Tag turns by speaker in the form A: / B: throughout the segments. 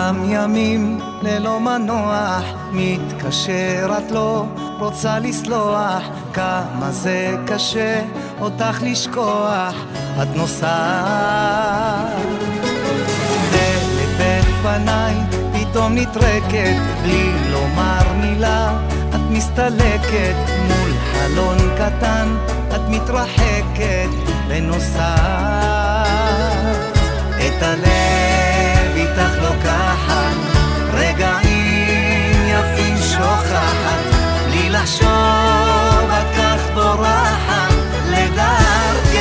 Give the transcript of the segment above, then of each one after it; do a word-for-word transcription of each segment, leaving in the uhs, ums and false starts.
A: אותם ימים ללא מנוח, מתקשרת לא רוצה לסלוח, כמה זה קשה אותך לשכוח, את נוסעת דלת בפניי פתאום נטרקת, בלי לומר מילה את מסתלקת, מול חלון קטן את מתרחקת ונוסעת, את הלב איתך לוקחת, רגעים יפים שוכחת, בלי לחשוב את כך בורחת לדרכך.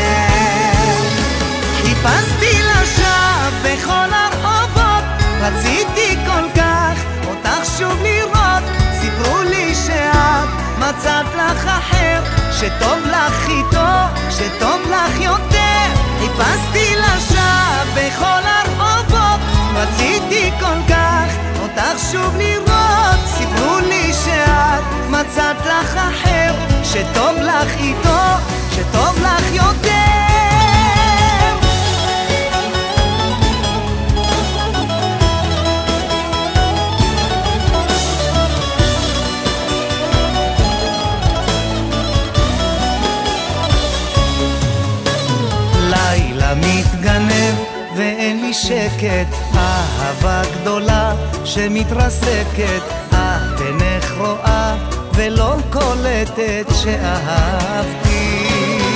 A: חיפשתי לשווא בכל הרחובות, רציתי כל כך אותך שוב לראות, סיפרו לי שאת מצאת לך אחר, שטוב לך איתו, שטוב לך יותר. חיפשתי לשווא בכל הרחובות, רציתי כל כך אותך שוב לראות, סיפרו לי שאת מצאת לך אחר, שטוב לך איתו, שטוב לך יותר. לילה מתגנב ואין לי שקט, אהבה גדולה שמתרסקת, את אינך רואה ולא קולטת שאהבתי.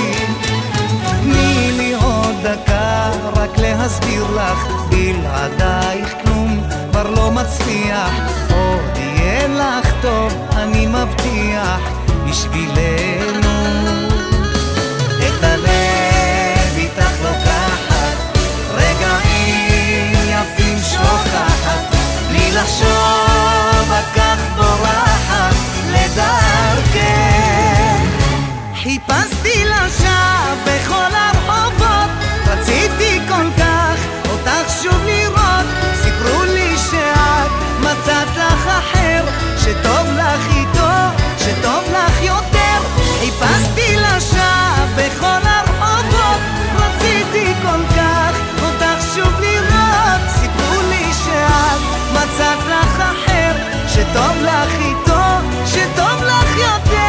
A: תני לי עוד דקה רק להסביר לך, בלעדייך כלום כבר לא מצליח, עוד יהיה לך טוב אני מבטיח, בשבילנו את הלב איתך לוקחת, רגעים יפים שוכחת, בלי לחשוב את כך בורחת לדרכך. חיפשתי לשווא בכל הרחובות, רציתי כל כך אותך שוב לראות, סיפרו לי שאת מצאת לך אחר, שטוב לך איתו, שטוב לך יותר. חיפשתי לשווא בכל הרחובות, רציתי כל כך אותך שוב לראות, סיפרו לי שאת מצאת לך אחר, שטוב לך איתו, שטוב לך יותר.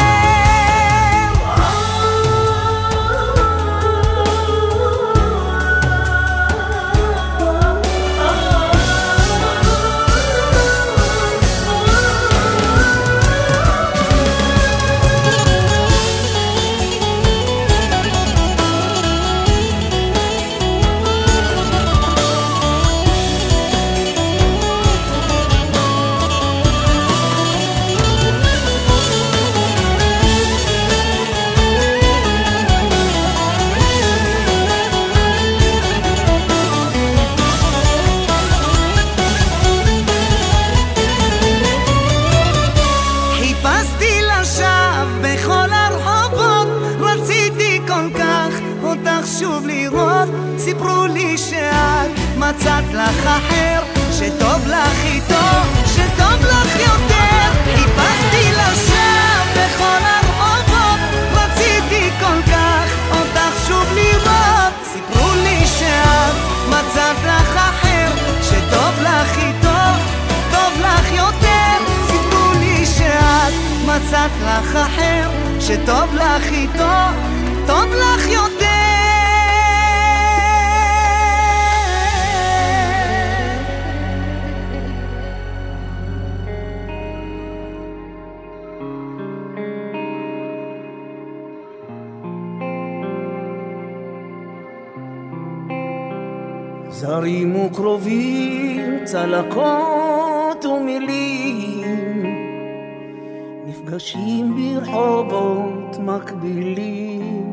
A: שוב לראות, סיפרו לי שאת מצאת לך אחר, שטוב לך איתו, שטוב לך יותר. חיפשתי לשווא בכל הרחובות, רציתי כל כך אותך שוב לראות, סיפרו לי שאת מצאת לך אחר, שטוב לך איתו, טוב לך יותר. סיפרו לי שאת מצאת לך אחר, שטוב לך איתו, טוב לך יותר.
B: זרים וקרובים, צלקות ומילים, נפגשים ברחובות מקבילים,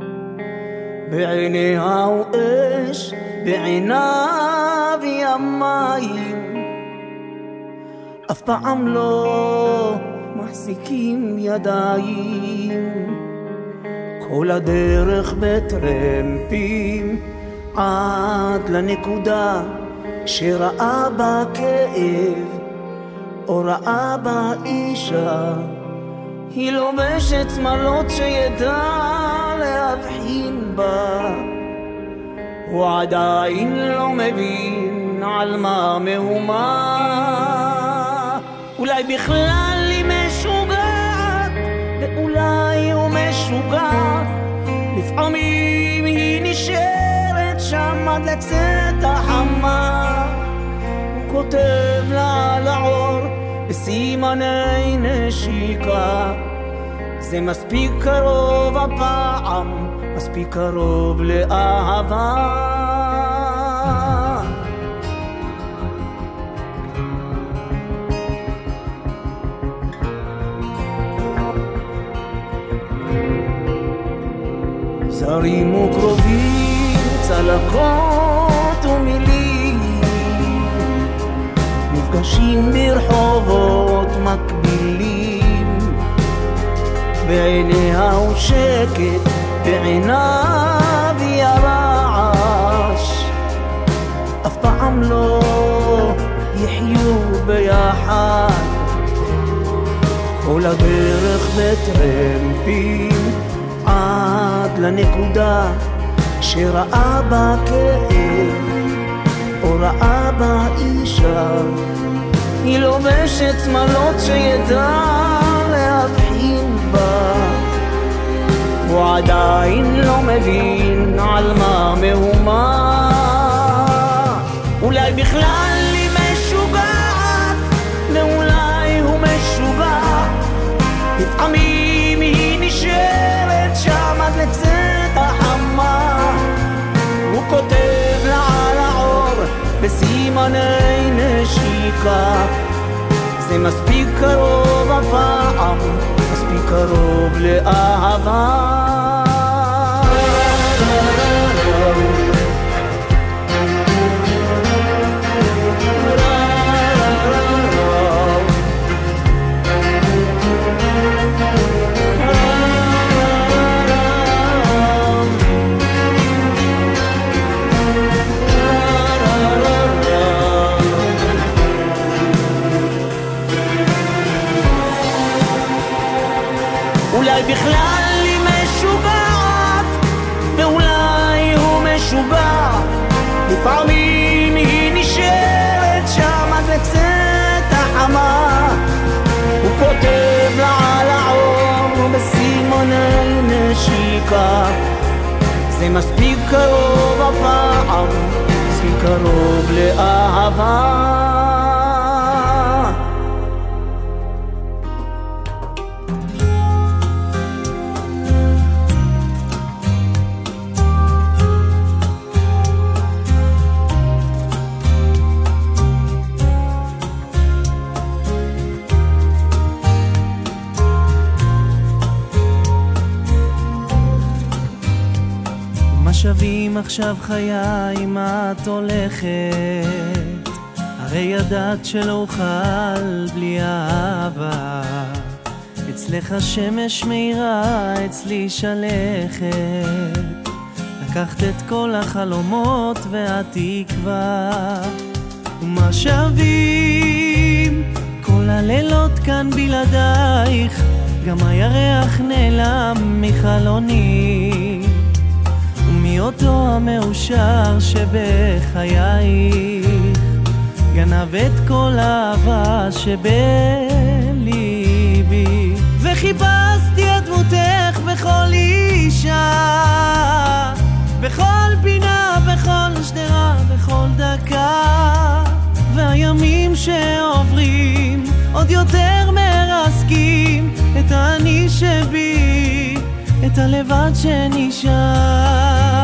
B: בעיניה הוא אש, בעיניו ימיים, אף פעם לא מחזיקים ידיים, כל הדרך בטרמפים, עד לנקודה שראה בה כאב, או ראה בה אישה, היא לובשת שמלות שידע להבחין בה, הוא עדיין לא מבין על מה מהומה. אולי בכלל היא משוגעת, ואולי הוא משוגע. לפעמים היא נשארת שם עד לצאת החמה. הוא כותב לה על העור בסימני נשיקה. זה מספיק קרוב הפעם, מספיק קרוב לאהבה. זרים וקרובים, צלקות ומילים, נפגשים ברחובות מקבילים. בעיניה הוא שקט, בעיניו היא הרעש. אף פעם לא יחיו ביחד, כל הדרך בטרמפים עד לנקודה שראה בה כאב או ראה בה אישה. היא לובשת שמלות שידע להבחין בה, הוא עדיין לא מבין על מה מהומה. אולי בכלל היא משוגעת, ואולי הוא משוגע. לפעמים היא נשארת שם עד לצאת החמה. הוא כותב לה על העור בסימני נשיקה. זה מספיק קרוב הפעם, מספיק קרוב לאהבה. אולי בכלל היא משוגעת, ואולי הוא משוגע. לפעמים היא נשארת שם עד לצאת החמה. הוא כותב לה על העור בסימני נשיקה. זה מספיק קרוב הפעם, מספיק קרוב לאהבה.
C: שווים עכשיו חיי אם את הולכת, הרי ידעת שלא אוכל בלי אהבה. אצלך השמש מאירה, אצלי שלכת. לקחת את כל החלומות והתקווה. ומה שווים כל הלילות כאן בלעדייך, גם הירח נעלם מחלוני. מי אותו המאושר שבחייך גנב את כל האהבה שבליבי. וחיפשתי את דמותך בכל אישה, בכל פינה, בכל שדרה, בכל דקה. והימים שעוברים עוד יותר מרסקים את האני שבי, את הלבד שנשאר.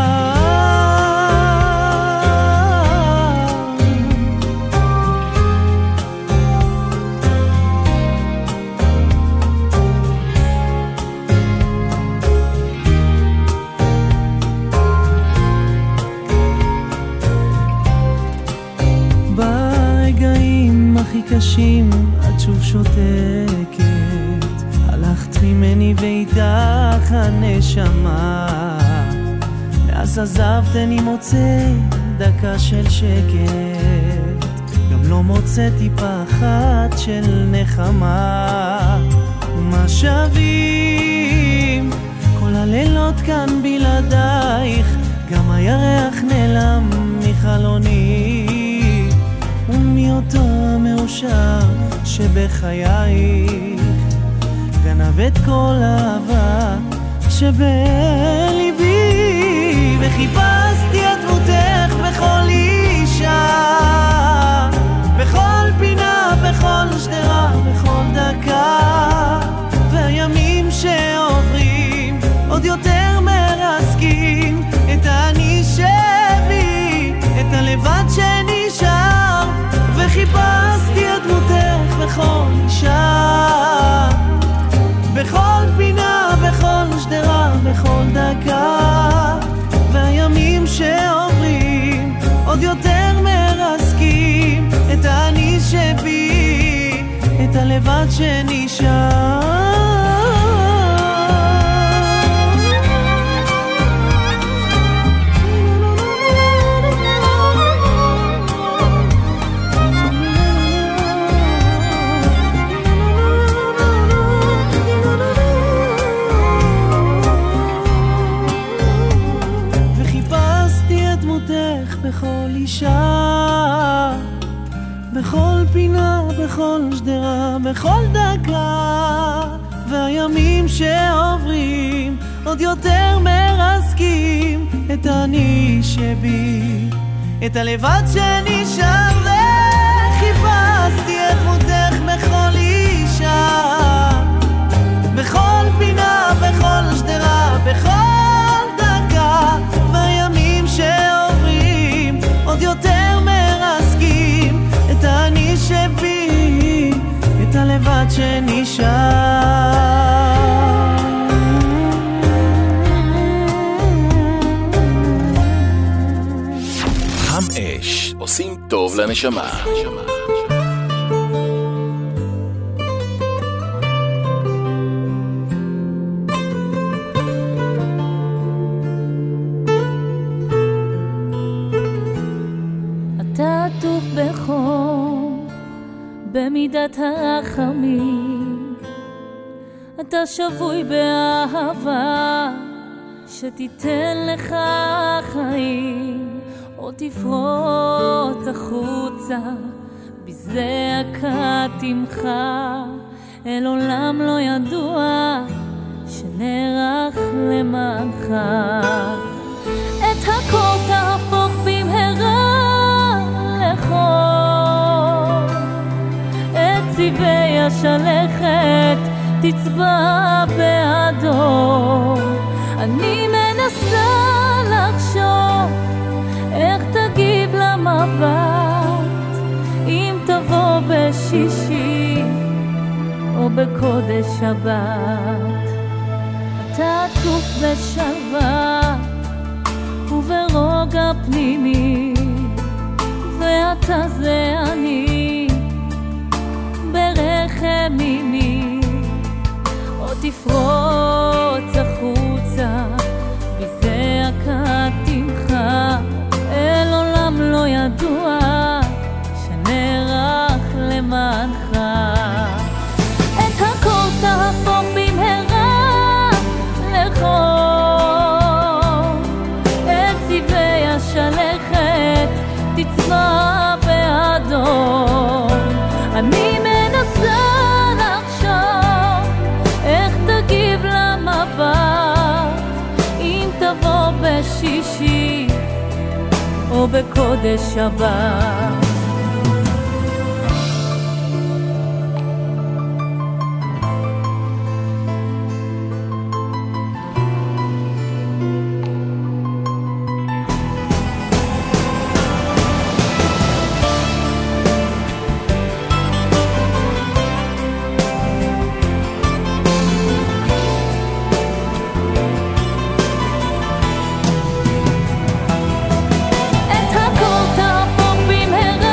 C: ברגעים הכי קשים את שוב שותקת, הלכת ממני ואיתך הנשמה. ואז עזבת אני מוצא דקה של שקט, גם לא מוצא טיפה אחת של נחמה. ומה שווים כל הלילות כאן בלעדייך, גם הירח נעלם מחלוני. אותו המאושר שבחייך, גנב את כל האהבה שבליבי, וחיפשתי את דמותך בכל אישה, בכל פינה, בכל שדרה, בכל דקה, והימים שעוברים עוד יותר מרסקים את אני שבי, את הלבד שנשאר, וחיפשתי את דמותך בכל אישה, בכל פינה, בכל שדרה, בכל דקה, והימים שעוברים עוד יותר מרסקים את אני שבי, את הלבד שנשאר. בכל אישה, בכל פינה, בכל שדרה, בכל דקה, והימים שעוברים עוד יותר מרסקים את אני שבי, את הלבד שנשאר, וחיפשתי את דמותך בכל אישה, בכל פינה, בכל שדרה, בכל דקה, והימים שעוברים עוד יותר מרסקים את אני שבי, את הלבד שנשאר.
D: חם אש, עושים טוב לנשמה.
E: במידת הרחמים אתה שבוי באהבה שתיתן לך חיים, או תפרוץ החוצה בזעקת עמך אל עולם לא ידוע שנערך למענך. את הכל תהפוך במהרה לחור, את צבעי השלכת תצבע בעדו. אני מנסה לחשוב איך תגיב למבט, אם תבוא בשישי או בקודש שבת. אתה עטוף בשלווה וברוגע פנימי, ואתה זה אני ברחם אימי, או תפרוץ החוצה בזעקת עמך אל עולם לא ידוע שנערך למענך. את הכל תהפוך במהרה לחור, את צבעי השלכת תצבע באדום. אני מנסה לחשוב איך תגיב למבט, אם תבוא בשישי או בקודש שבת. את הכל תהפוך במהרה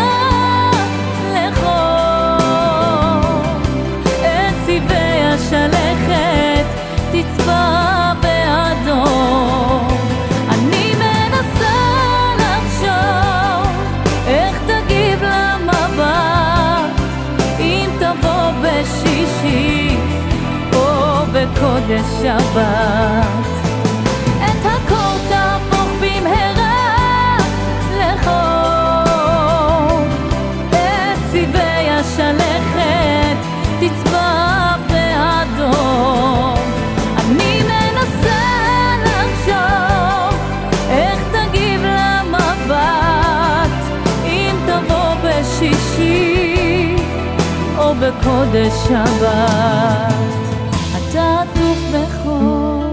E: קודש שבת, אתה עטוף בחול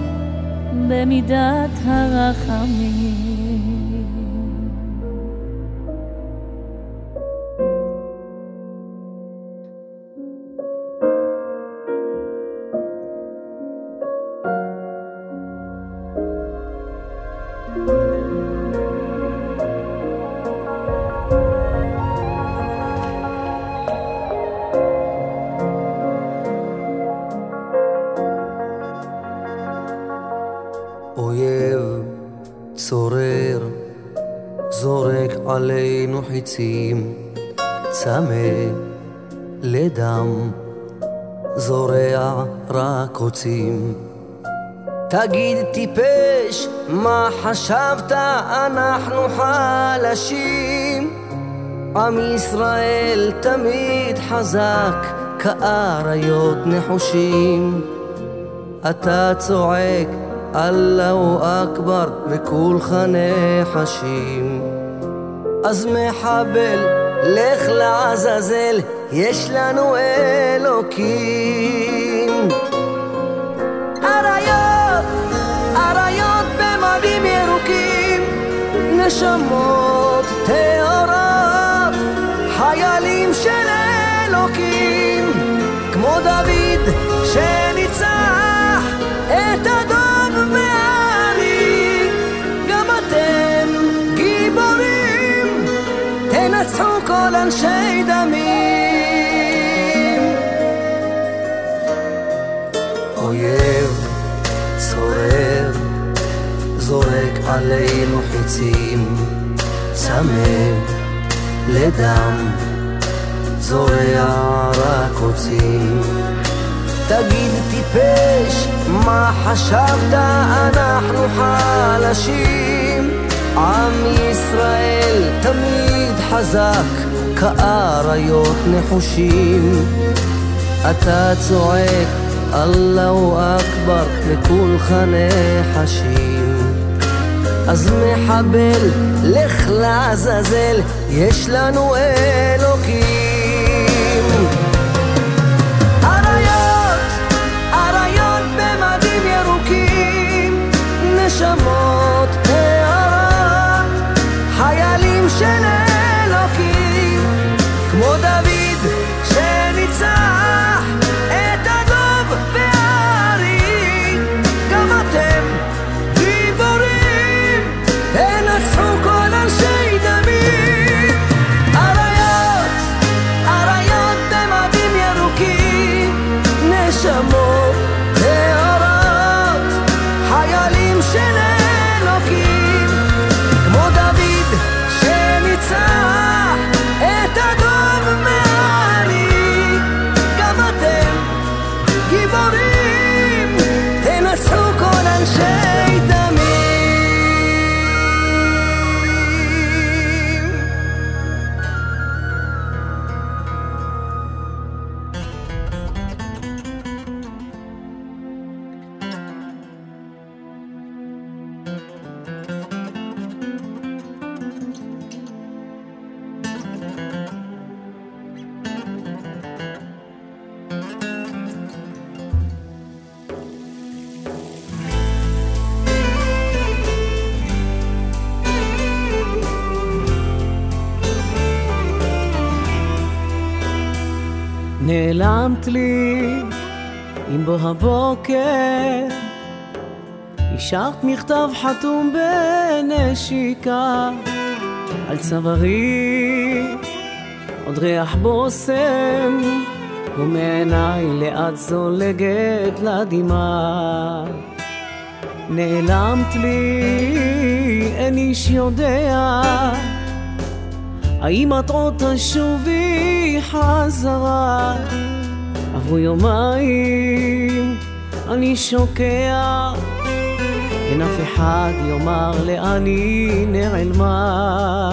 E: במידת הרחמים.
F: אויב צורר זורק עלינו חיצים, צמא לדם זורע רק רוצים. תגיד טיפש, מה חשבת? אנחנו חלשים. עם ישראל תמיד חזק כאריות נחושים. אתה צועק אללהו אכבר וכולך נחשים. אז מחבל לך לעזאזל, יש לנו אלוקים. אריות, אריות במדים ירוקים, נשמות טהורות, חיילים של אלוקים, כמו דוד שניצח את אדום וארי. גם אתם גיבורים, תנצחו כל אנשי דמים. אויב צורר זורק עלינו חיצים, צמא לדם זורע רק רוצים. תגיד טיפש, מה חשבת? אנחנו חלשים. עם ישראל תמיד חזק כאריות נחושים. אתה צועק אללהו אכבר וכולך נחשים. אז מחבל לך לעזאזל, יש לנו אלוקים. אריות, אריות במדים ירוקים, נשמות טהורות, חיילים של אלוקים, כמו דוד שניצח את אדום וארי. גם אתם גיבורים, תנצחו כל אנשי דמים. אריות, אריות במדים ירוקים, נשמות טהורות, חיילים של אלוקים, כמו דוד שניצח את אדום וארי. גם אתם גיבורים, תנצחו כל אנשי דמים.
B: נעלמת לי עם בוא הבוקר, השארת מכתב חתום בנשיקה על צווארי, עוד ריח בושם ומעיניי לאט זולגת לדמעה. נעלמת לי, אין איש יודע האם את עוד תשובי חזרה. עברו יומיים, אני שוקע, אין אף אחד יאמר לאן היא נעלמה.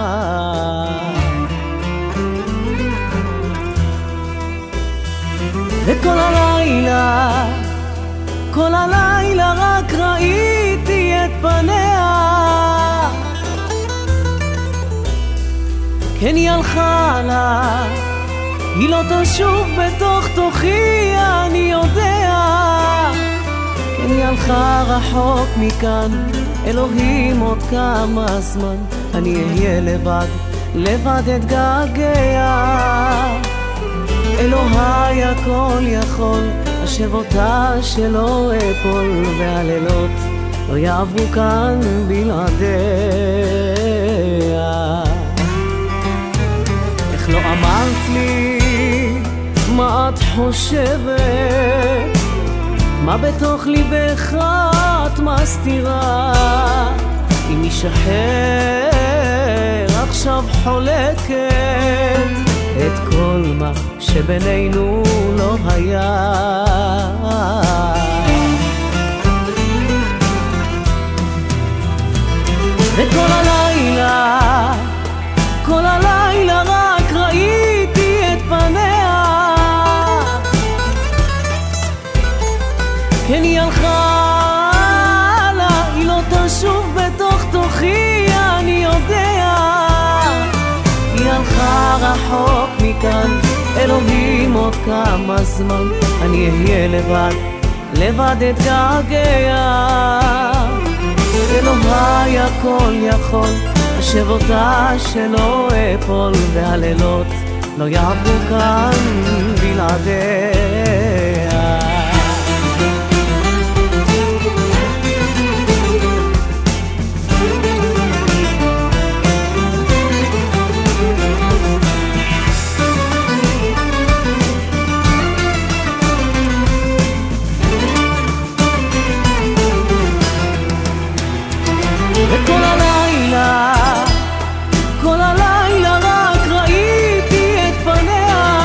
B: וכל הלילה, כל הלילה רק ראיתי את פניה, כן היא הלכה לה היא לא תשוב בתוך תוכי, אני יודע. כן, היא הלכה רחוק מכאן, אלוהים עוד כמה זמן אני אהיה לבד, לבד אתגעגע. אלוהי הכל יכול, אשב אותה שלא אפול, והלילות לא יעברו כאן בלעדיה. איך לא אמרת לי מה את חושבת, מה בתוך ליבך את מסתירה, אם איש אחר עכשיו חולקת את כל מה שבינינו לא היה. וכל הלילה, כל הלילה רק ראיתי את פניה, כן היא הלכה לה, היא לא תשוב בתוך תוכי, אני יודע. היא הלכה רחוק מכאן, אלוהים עוד כמה זמן אני אהיה לבד, לבד אתגעגע. אלוהי הכל יכול, אשב אותה שלא אפול, והלילות לא יעברו כאן בלעדיה. וכל הלילה, כל הלילה רק ראיתי את פניה,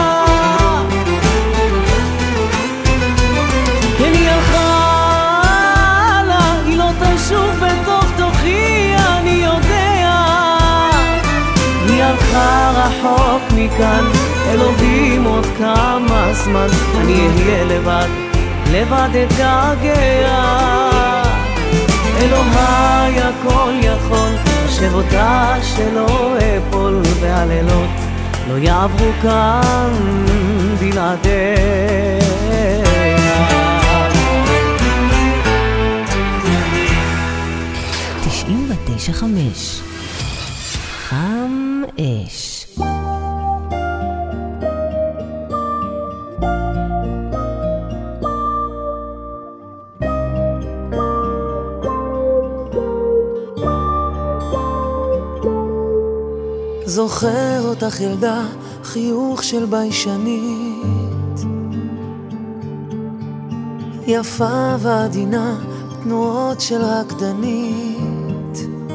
B: כן היא הלכה לה, היא לא תשוב בתוך תוכי, אני יודע. היא הלכה רחוק מכאן, אלוהים עוד כמה זמן אני אהיה לבד, לבד אתגעגע. אלוהי הכל יכול, אשב אותה שלא אפול, והלילות לא יעברו כאן בלעדיה.
G: תשעים ותשע חמש חם אש.
H: זוכר אותך ילדה, חיוך של ביישנית, יפה ועדינה, תנועות של רקדנית.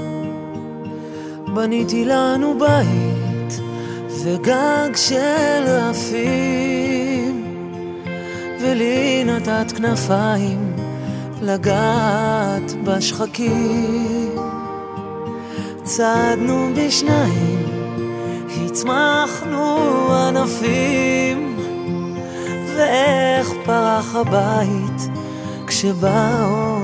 H: בניתי לנו בית וגג של רפים, ולי נתת כנפיים לגעת בשחקים. צעדנו בשניים, הצמחנו ענפים, ואיך פרח הבית כשבאו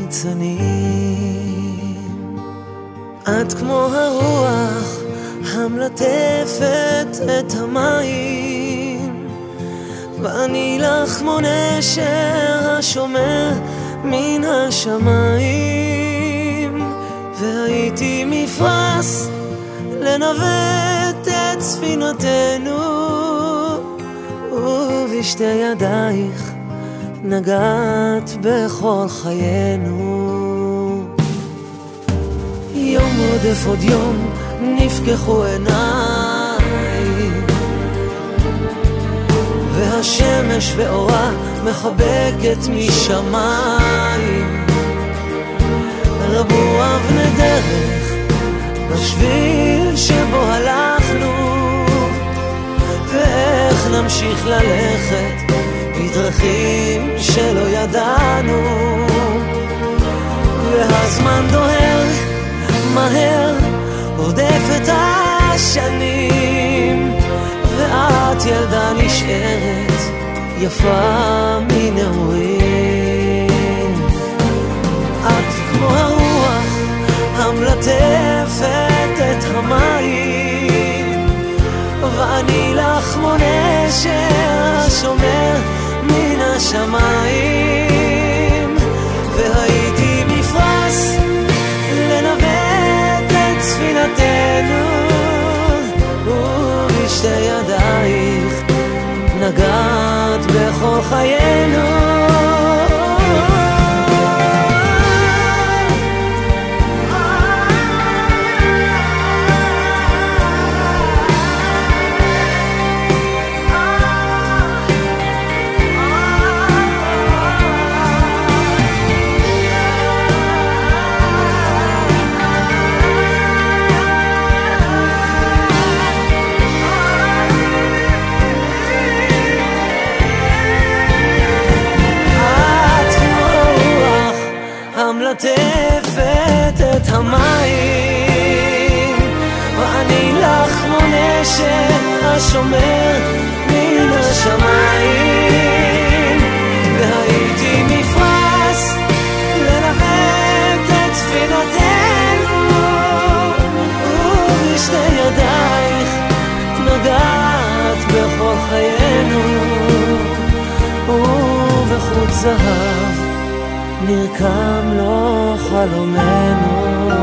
H: ניצנים. את כמו הרוח המלטפת את המים, ואני לך כמו נשר השומר מן השמיים. והייתי מפרס לנווט את ספינתנו, ובשתי ידייך נגעת בכל חיינו. יום עודף עוד יום נפקחו עיניי, והשמש ואורה מחבקת משמיים. רבו אבני דרך בשביל שבו הלכנו, ואיך נמשיך ללכת בדרכים שלא ידענו. והזמן דוהר מהר, עודף את השנים, ואת ילדה נשארת יפה מנעורים. את כמו הרוח המלטפת את המים, ואני לך מונה המים, ואני לך כמו נשר השומר מן השמיים, והייתי מפרס לנווט את ספינתנו, ובשתי ידייך נוגעת בכל חיינו, ובחוט זהב נרקם לו חלומנו.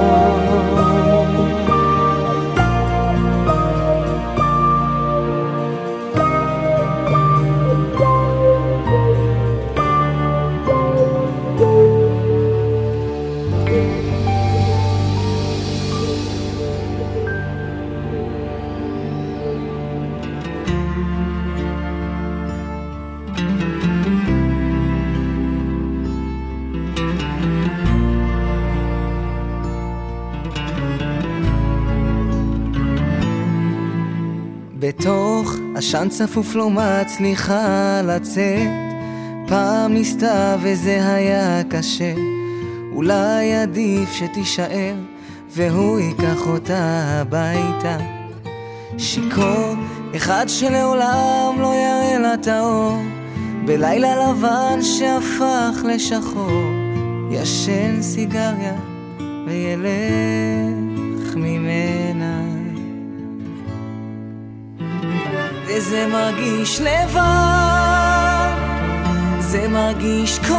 A: בתוך עשן צפוף לא מצליחה לצאת, פעם ניסתה וזה היה קשה, אולי עדיף שתישאר והוא ייקח אותה הביתה. שיקור אחד שלעולם לא יראה לה את האור, בלילה לבן שהפך לשחור, ישן סיגריה וילך ממנה. וזה מרגיש לבד, זה מרגיש כואב,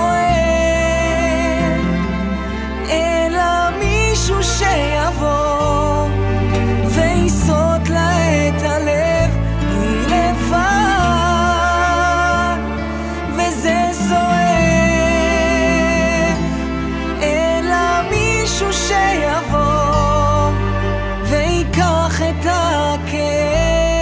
A: אין לה מישהו שיבוא ויסוד לה את הלב, היא לבד וזה זועף, אין לה מישהו שיבוא ויקח את הכאב.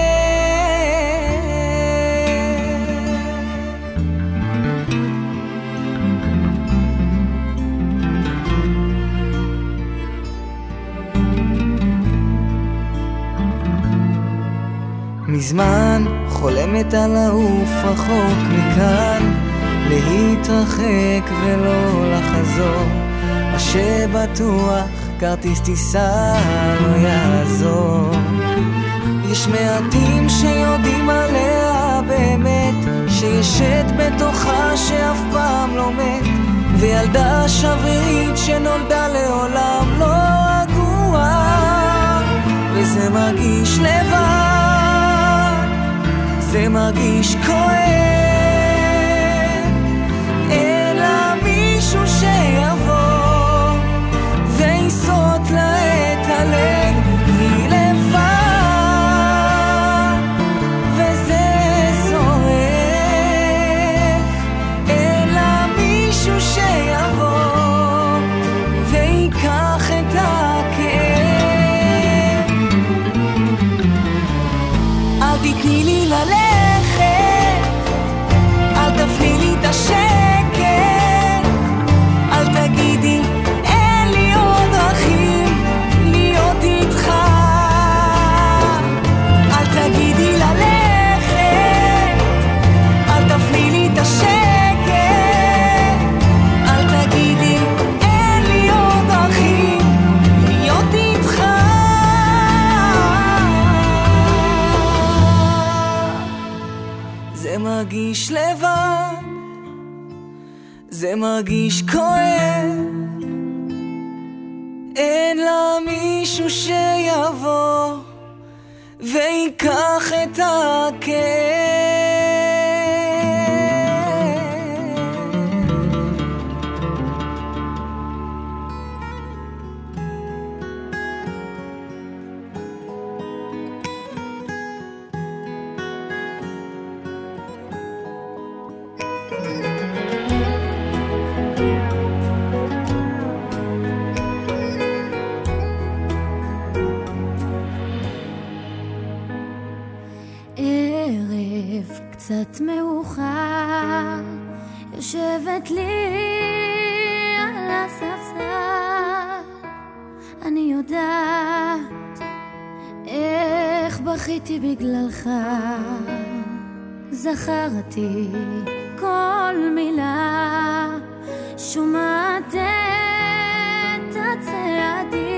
A: מזמן חולמת על לעוף רחוק מכאן, להתרחק ולא לחזור, מה שבטוח כרטיס טיסה לא יעזור. יש מעטים שיודעים עליה באמת, שישת בתוכה שאף פעם לא מת, וילדה שברירית שנולדה לעולם לא רגועה. וזה מרגיש לבד, זה מרגיש כואב, אין לה מישהו שיבוא ויסוד לה את הלב, היא לבד וזה זועף, אין לה מישהו שיבוא ויקח את הכאב. אל תתני לי ללכת, אל תפני לי את השקט, אל תגידי אין לי עוד דרכים להיות איתך, אל תגידי ללכת, אל תפני לי את השקט, אל תגידי אין לי עוד דרכים להיות איתך. זה מרגיש לבד, זה מרגיש כואב, אין לה מישהו שיבוא ויקח את הכאב.
E: ערב קצת מאוחר, יושבת לי על הספסל, אני יודעת איך בכיתי בגללך, זכרתי כל מילה, שומעת את הצעדים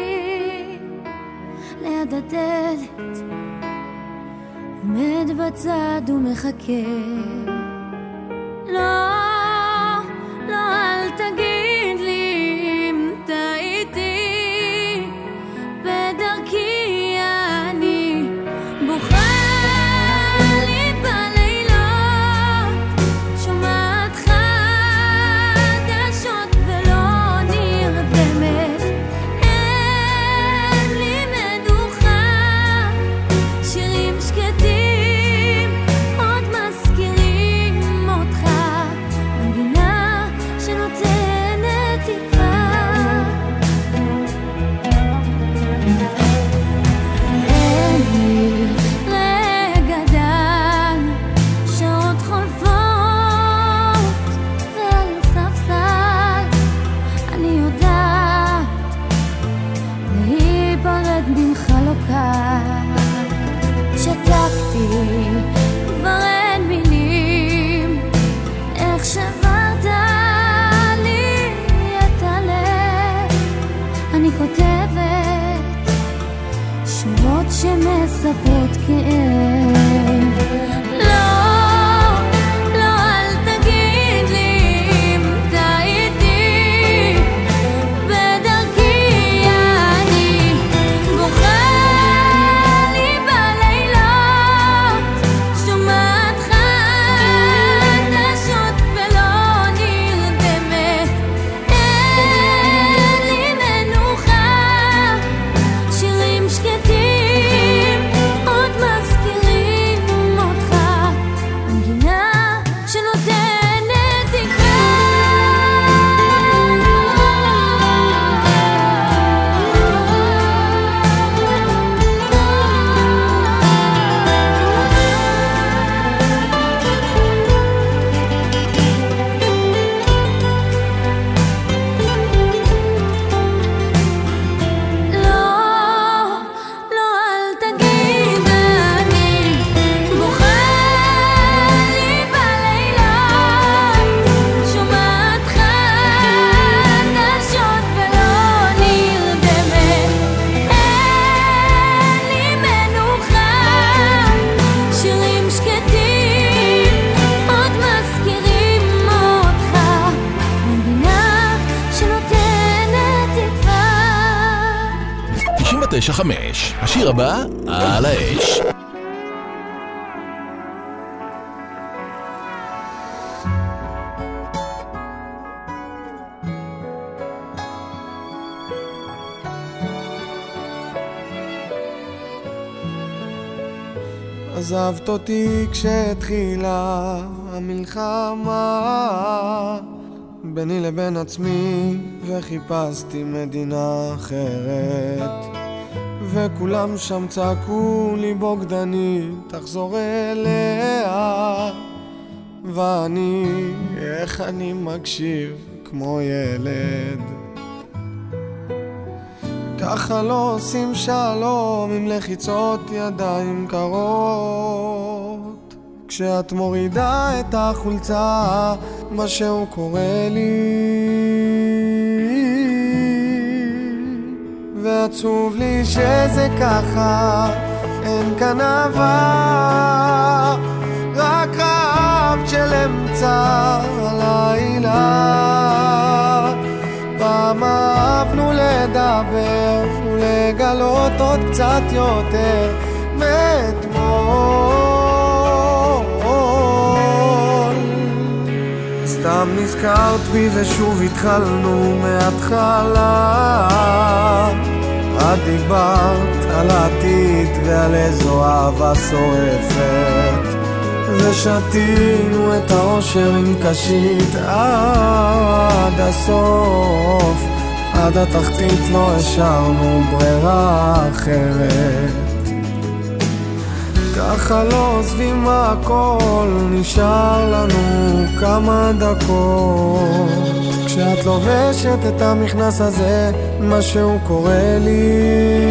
E: בצד ומחכה. לא, לא, אל תגיד לי אם טעיתי, בדרכי אני בוכה לי בלילות, שומעת חדשות ולא נרדמת, אין לי מנוחה, שירים שקטים עוד מזכירים אותך, מנגינה שנותנת תקווה. אין לי רגע דל, שעות חולפות ועל ספסל אני יודעת להיפרד ממך לא קל. שתקתי כבר אין מילים, איך שברת לי את הלב. אני כותבת שורות שמספרות כאב. לא, לא, אל תגיד לי אם טעיתי, בדרכי אני בוכה לי בלילות, שומעת חדשות ולא נרדמת, אין לי מנוחה, שירים שקטים עוד מזכירים אותך, מנגינה שנותנת תקווה. לא, לא, אל תגיד אני בוכה לי בלילות, שומעת חדשות ולא נרדמת, אין לי מנוחה, שירים שקטים עוד מזכירים אותך, מנגינה שנותנת תקווה.
D: תשעים ותשע חמש, השיר הבא על האש.
I: עזבת אותי כשהתחילה המלחמה ביני לבין עצמי, וחיפשתי מדינה אחרת, וכולם שם צעקו לי בוגדני תחזור אליה, ואני, איך אני מקשיב כמו ילד. ככה לא עושים שלום עם לחיצות ידיים קרות, כשאת מורידה את החולצה משהו קורה לי, ועצוב לי שזה ככה, אין כאן אהבה, רק רעב של אמצע הלילה. פעם אהבנו לדבר ולגלות עוד קצת יותר מאתמול. סתם נזכרת בי ושוב התחלנו מההתחלה, את דיברת על העתיד ועל איזו אהבה שורפת, ושתינו את האושר עם קשית עד הסוף, עד התחתית לא השארנו ברירה אחרת. ככה לא עוזבים הכל, נשאר לנו כמה דקות, כשאת לובשת את המכנס הזה משהו קורה לי,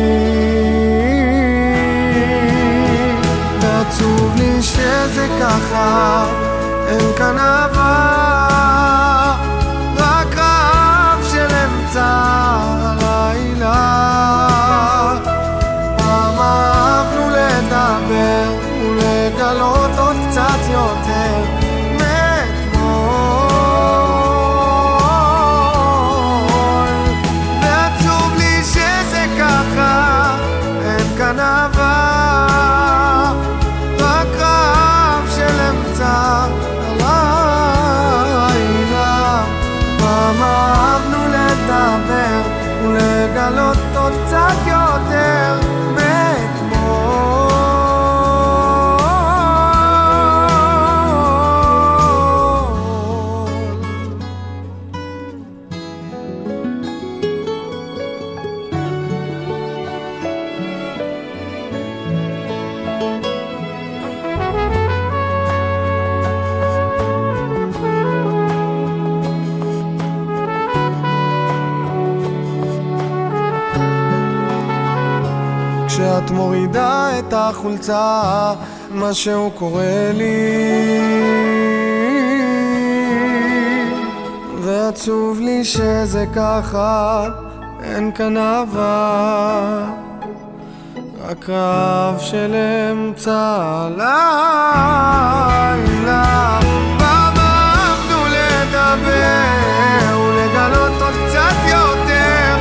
I: ועצוב לי שזה ככה, אין כאן אהבה, רק רעב של אמצע הלילה. פעם אהבנו לדבר ולגלות לגלות קצת יותר מאתמול. כשאת מורידה את החולצה, משהו קורה לי, ועצוב לי שזה ככה, אין כאן אהבה, רק רעב של אמצע הלילה. ברחנו לדבר ולגלות עוד קצת יותר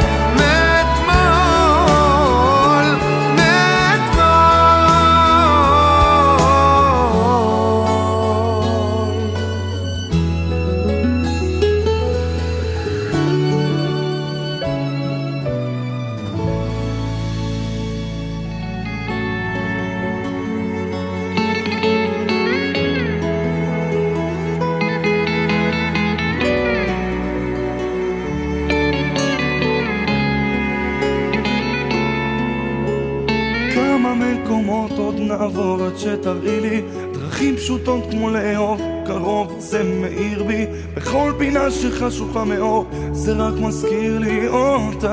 J: עוד נעבור עד שתראי לי דרכים פשוטות כמו לאהוב, קרוב זה מאיר בי בכל פינה שחשוכה מאור, זה רק מזכיר לי אותך.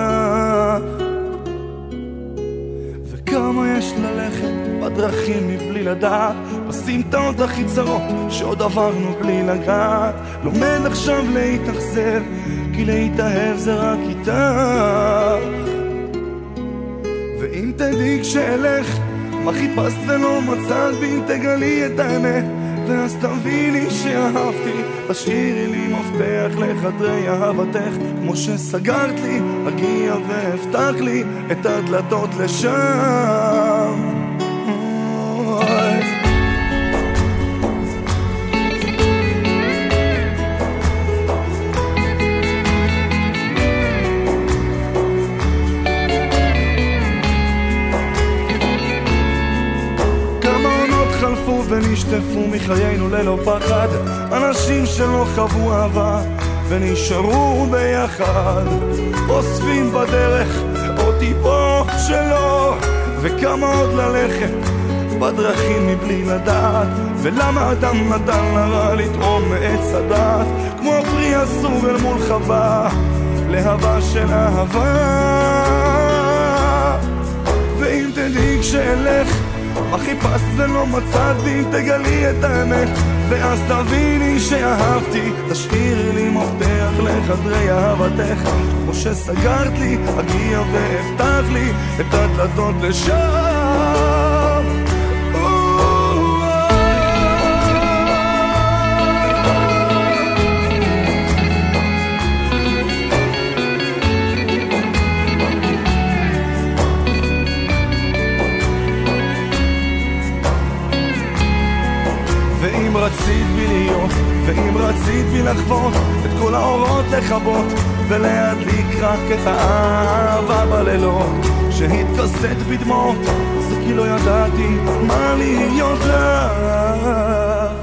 J: וכמה יש ללכת בדרכים מבלי לדעת, בסמטאות הכי צרות שעוד עברנו בלי לגעת. לומד עכשיו להתאכזב כי להתאהב זה רק איתך. ואם תדעי כשאלך מה חיפשת ולא מצאת בי, אם תגלי את האמת ואז תביני שאהבתי. תשאירי לי מפתח לחדרי אהבתך, כמו שסגרת לי אגיע והבטח לי את הדלתות לשם. ונשטפו מחיינו ללא פחד, אנשים שלא חוו אהבה ונשארו ביחד, אוספים בדרך עוד טיפות שלו. וכמה עוד ללכת בדרכים מבלי לדעת, ולמה אדם נתן לרע לטעום מעץ הדעת, כמו פרי אסור אל מול חווה להבה של אהבה. ואם תדעי כשאלך מה חיפשת ולא מצאת בי, אם תגלי את האמת ואז תביני שאהבתי. תשאירי לי מפתח לחדרי אהבתך, כמו שסגרת לי אגיע והבטח לי את הדלתות לשם. ואם רצית בי להיות, ואם רצית בי לחוות, את כל האורות לכבות ולהדליק רק את האהבה בלילות שהתכסת בדמעות, זה כי לא ידעתי מה להיות לך.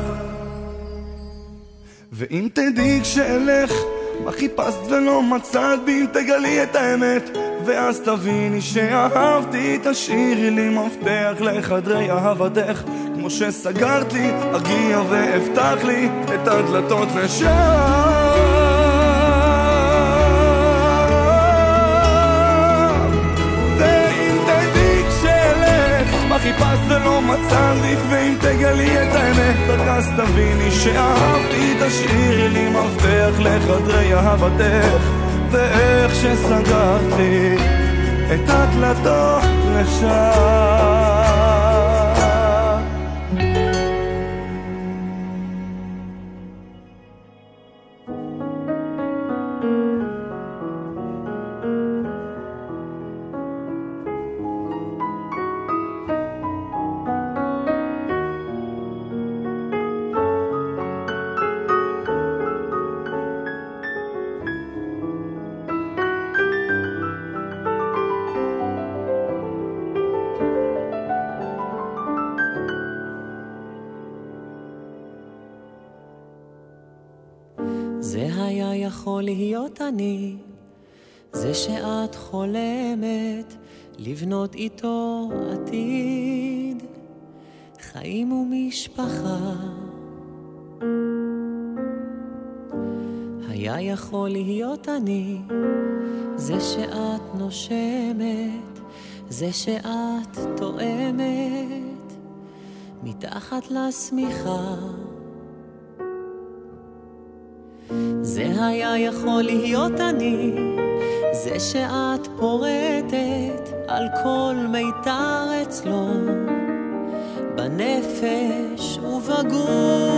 J: ואם תדעי כשאלך מה חיפשת ולא מצאת בי, אם תגלי את האמת ואז תביני שאהבתי. תשאירי לי מפתח לחדרי אהבתך, כמו שסגרת לי אגיע והבטח לי את הדלתות לשם. ואם תדעי כשאלך מה חיפשת ולא מצאת בי, ואם תגלי את האמת רק אז תביני שאהבתי. תשאירי לי מפתח לחדרי אהבתך, ואיך שסגרת לי את הדלתות לשם.
H: יכול להיות אני, זה שאת חולמת לבנות איתו עתיד, חיים ומשפחה. היה יכול להיות אני, זה שאת נושמת, זה שאת תואמת מתחת לשמיכה. זה היה יכול להיות אני, זה שאת פורטת על כל מיתר אצלו, בנפש ובגוף.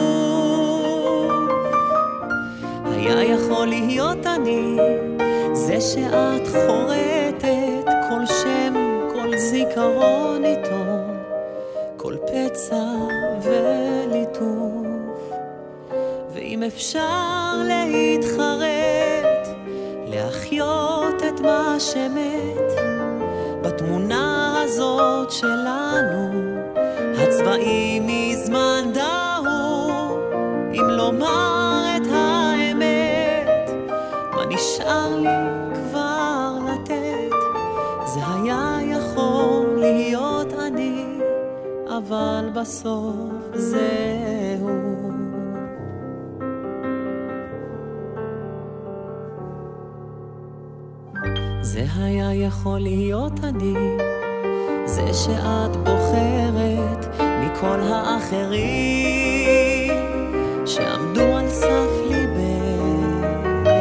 H: היה יכול להיות אני, זה שאת חורטת כל שם, כל זיכרון איתו, כל פצע וליטוף. ואם אפשר להתחרט, להחיות את מה שמת בתמונה הזאת שלנו, הצבעים מזמן דהו. אם לומר את האמת, מה נשאר לי כבר לתת? זה היה יכול להיות אני, אבל בסוף זהו. זה היה יכול להיות אני, זה שאת בוחרת מכל האחרים שעמדו על סף ליבך.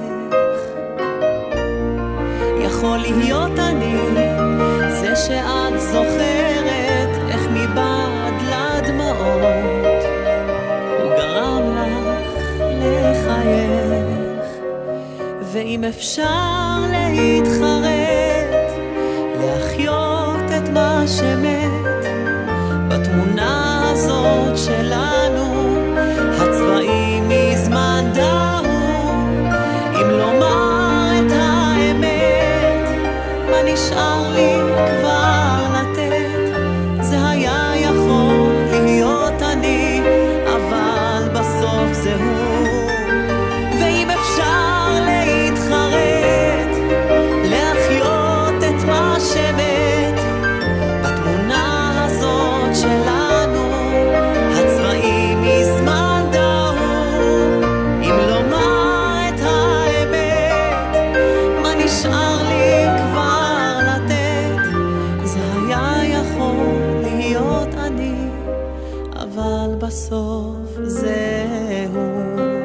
H: יכול להיות אני, זה שאת זוכרת איך מבעד לדמעות הוא גרם לך לחייך. ואם אפשר להתחרט, להחיות את מה שמת בתמונה הזאת שלנו, הצבעים מזמן דהו. אם לומר את האמת, מה נשאר לי כבר לתת? זה היה יכול להיות אני, אבל בסוף זהו. ואם אפשר להתחרט, להחיות את מה שמת בתמונה הזאת שלנו, הצבעים מזמן דהו. אם לומר את האמת, מה נשאר לי כבר לתת? זה היה יכול להיות אני, אבל בסוף זהו.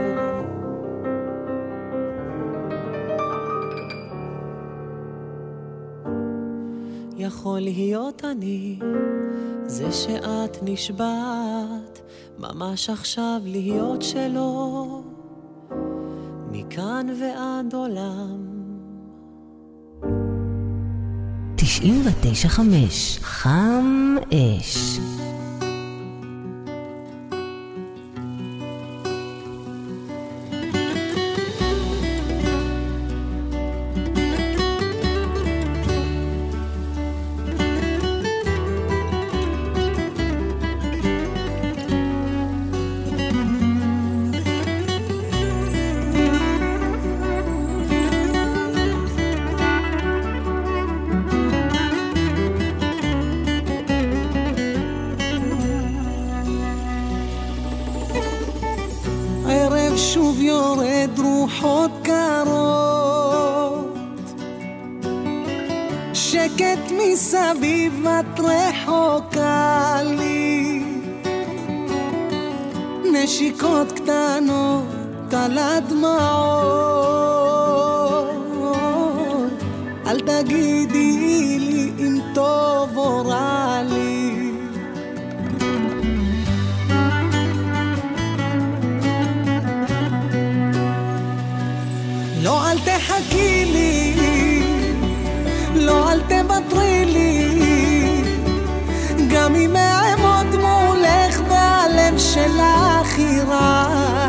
H: יכול להיות אני, זה שאת נשבעת ממש עכשיו להיות שלו, מכאן ועד עולם.
G: תשעים ותשע חמש חם אש.
F: שוב יורד רוחות קרות, שקט מסביב את רחוקה לי, נשיקות קטנות על הדמעות, אל תגידי לי אם טוב או רע לי. לא, אל תחכי לי, לא, אל תוותרי לי, גם אם אעמוד מולך והלב שלך יירע.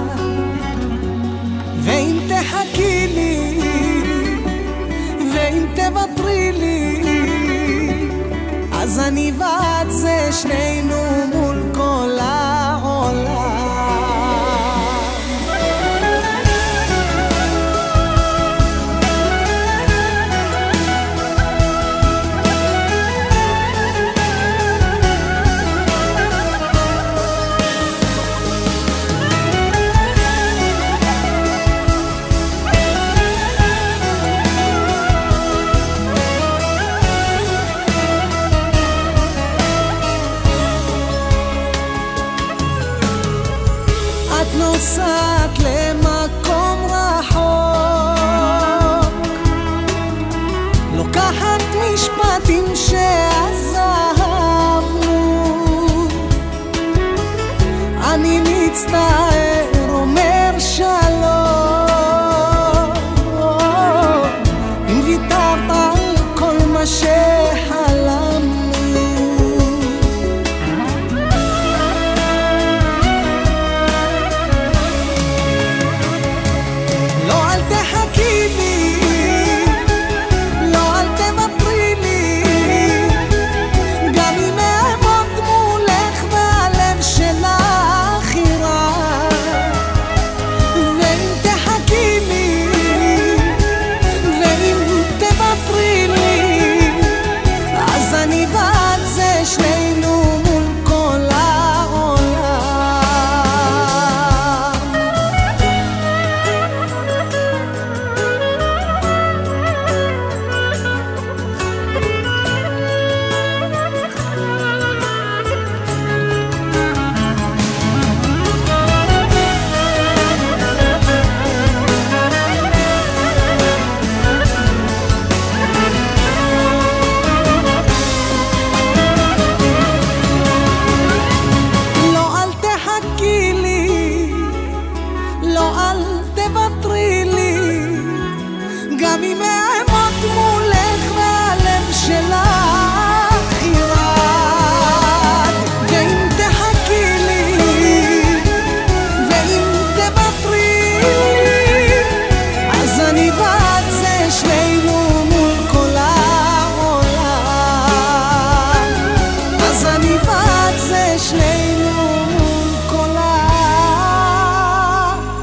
F: ואם תחכי לי, ואם תוותרי לי, אז אני ואת זה שנינו מול כל העולם. המשפטים שעזבנו, אני מצטער אומר שלום, אם ויתרת על כל מה שחלמנו. לא אל תחכי לי, לא אל תוותרי לי, גם אם אעמוד מולך והלב שלך ירעד. ואם תחכי לי, ואם תוותרי לי, אז אני ואת זה שנינו מול כל העולם. לא אל תחכי לי, לא אל תוותרי לי, גם אם אעמוד מולך והלב שלך ירעד. ואם תחכי לי, ואם תוותרי לי, אז אני ואת זה שנינו מול כל העולם. אז אני ואת זה שנינו מול כל העולם.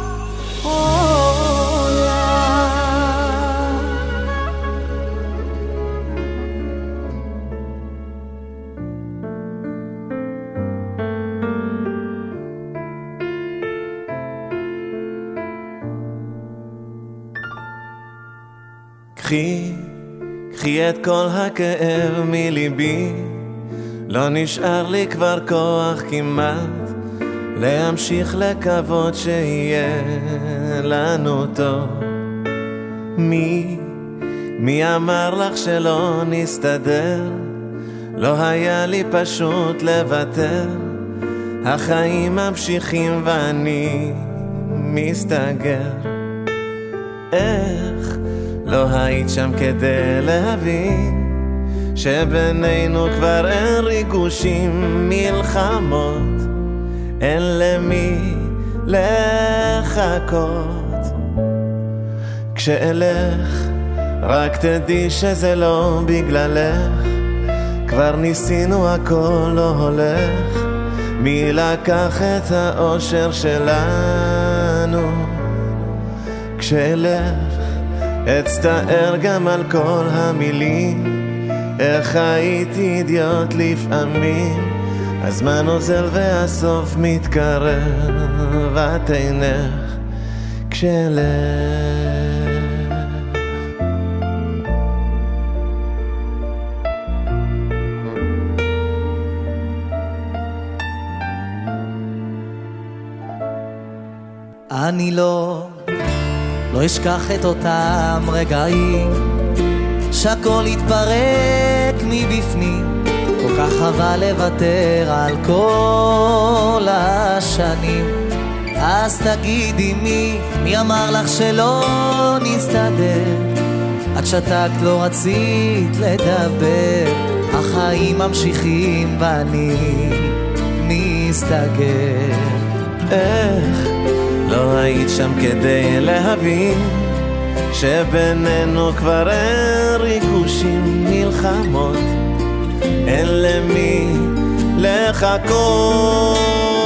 C: קחי, קחי את כל הכאב מליבי, לא נשאר לי כבר כוח כמעט להמשיך לקוות שיהיה לנו טוב. מי, מי אמר לך שלא נסתדר? לא היה לי פשוט לוותר, החיים ממשיכים ואני מסתגר. איך לא היית שם כדי להבין שבינינו כבר אין ריגושים, מלחמות, אין למי לחכות. כשאלך רק תדעי שזה לא בגללך, כבר ניסינו הכל לא הולך, מי לקח את האושר שלנו. כשאלך אצטער גם על כל המילים, איך הייתי אידיוט לפעמים. הזמן עוזל והסוף מתקרב, את עינך כשאלך.
B: אני לא, לא אשכח את אותם רגעים שהכל התפרק מבפנים, כל כך חבל לוותר על כל השנים. אז תגידי מי, מי אמר לך שלא נסתדר? את שתקת, לא רצית לדבר, החיים ממשיכים ואני מסתגר.
C: איך לא היית שם כדי להבין שבינינו כבר אין ריגושים, מלחמות, אין למי לחכות.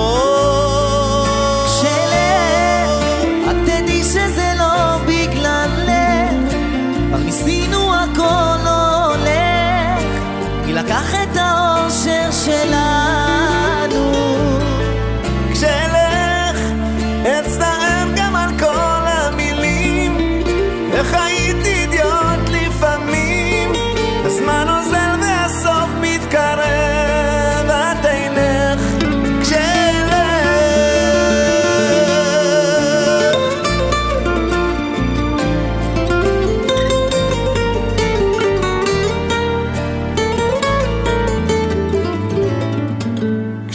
B: כשאלך רק תדעי שזה לא בגללך, כבר ניסינו הכל לא הולך, מי לקח את האושר שלנו.
C: כשאלך אצטער גם על כל המילים, איך הייתי אידיוט לפעמים. הזמן עוזל והסוף מתקרב, את עינך כשאלך.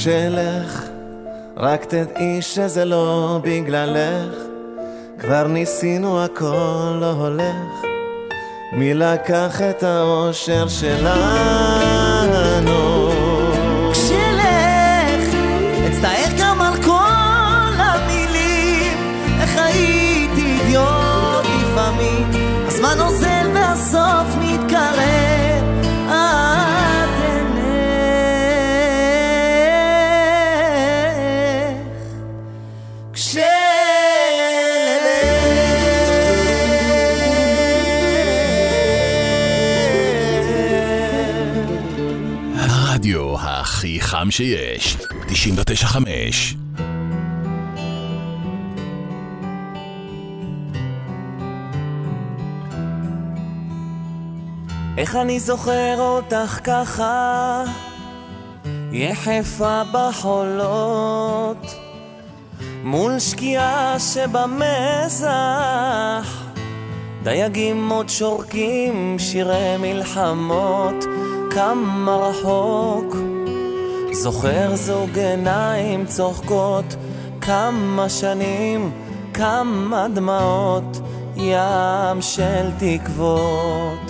K: כשלך רק תדעי שזה לא בגללך, כבר ניסינו הכל לא הולך, מי לקח את האושר שלנו?
A: כשלך אצטער גם על כל המילים, איך הייתי אידיוט לפעמים, הזמן עוזר והסוף מתקרב עד עינך. כשלך
D: הרדיו הכי חם שיש, תשעים ותשע חמש.
H: איך אני זוכר אותך ככה, יחפה בחולות, מול שקיעה שבמזח, דייגים עוד שורקים שירי מלחמות, כמה רחוק, זוכר זוג עיניים צוחקות, כמה שנים, כמה דמעות, ים של תקוות.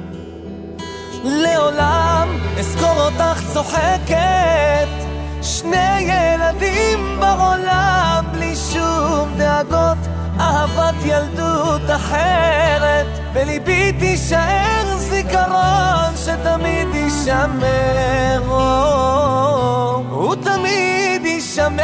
H: לעולם אזכור אותך צוחקת, שני ילדים בעולם בלי שום דאגות, אהבת ילדות אחרת, בליבי תישאר זיכרון שתמיד יישמר, הוא תמיד יישמר.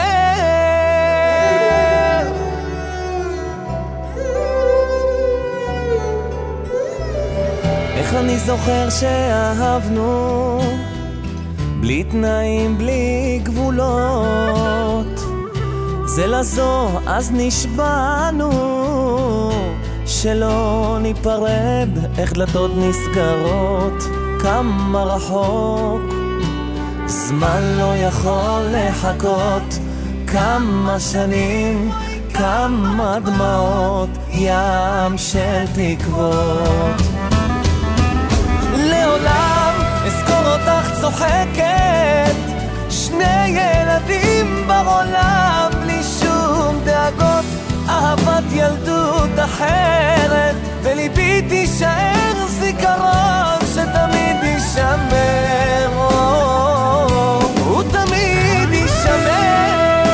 H: איך אני זוכר שאהבנו בלי תנאים, בלי גבולות, זה לזו אז נשבענו שלא ניפרד, איך דלתות נסגרות, כמה רחוק, זמן לא יכול לחכות, כמה שנים, כמה דמעות, ים של תקוות. לעולם אזכור אותך צוחקת, שני ילדים בעולם בלי שום דאגות, אהבת ילדות אחרת, בליבי תישאר זיכרון שתמיד יישמר, הוא תמיד יישמר.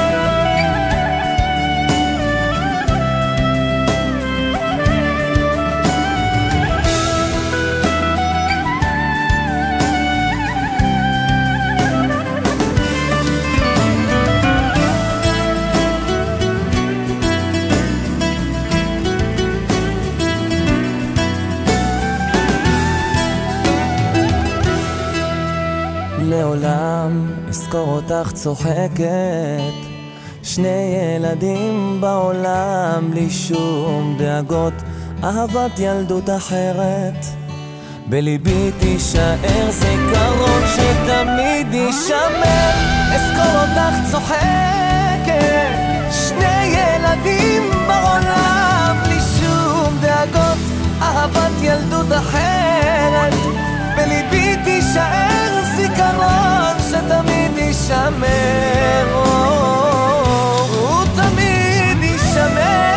H: לעולם אזכור אותך צוחקת, שני ילדים בעולם בלי שום דאגות, אהבת ילדות אחרת, בליבי תישאר זיכרון שתמיד יישמר. אזכור אותך צוחקת, שני ילדים בעולם בלי שום דאגות, אהבת ילדות אחרת, בליבי תישאר זיכרון שתמיד יישמר, הוא תמיד יישמר.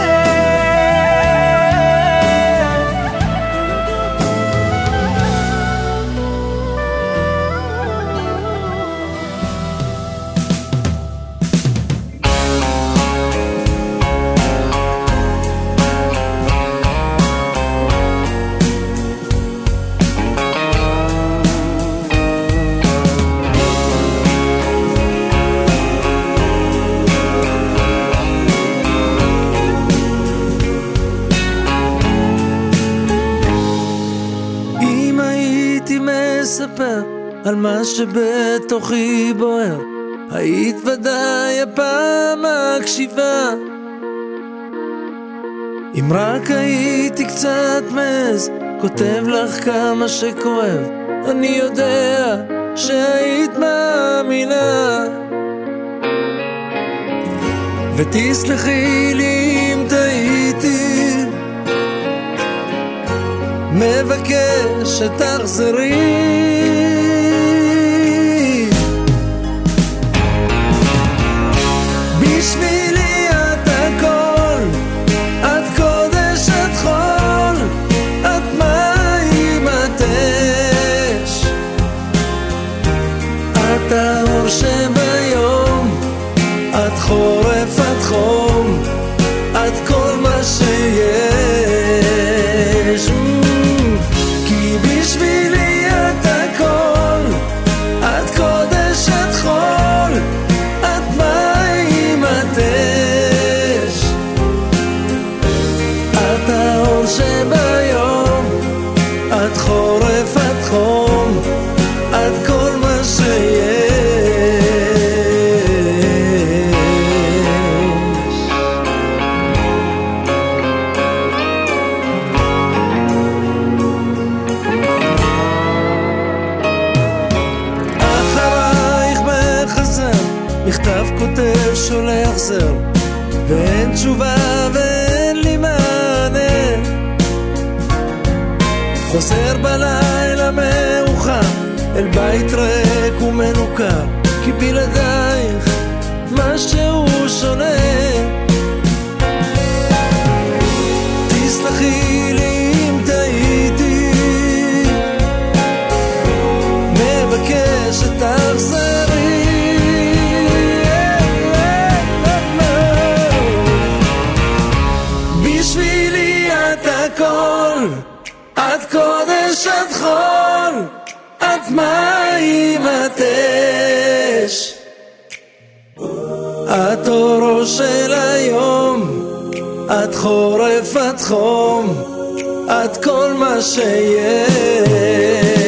C: מספר על מה שבתוכי בוער, היית ודאי הפעם הקשיבה. אם רק הייתי קצת מז, כותב לך כמה שכואב, אני יודע שהיית מאמינה. ותסלחי לי אם טעיתי, מבקש שתחזרי.
L: בשבילי את הכל, את קודש, את חול, את מים, את אש, את האור שביום, את חורף, את חום, את כל מה שיש. כי בשבילי את הכל, את קודש, את חול, את מים, את אש, את האור שביום, את חורף, את חום, את כל מה שיש. מכתב כותב שולח זר, ואין תשובה ואין לי מענה. חוזר בלילה מאוחר אל בית ריק ומנוכר, כי בלעדייך משהו שונה. תסלחי לי אם טעיתי, מבקש שתחזרי. את קודש, את חול, את מים, את אש, את אורו של היום, את חורף, את חום, את כל מה שיש.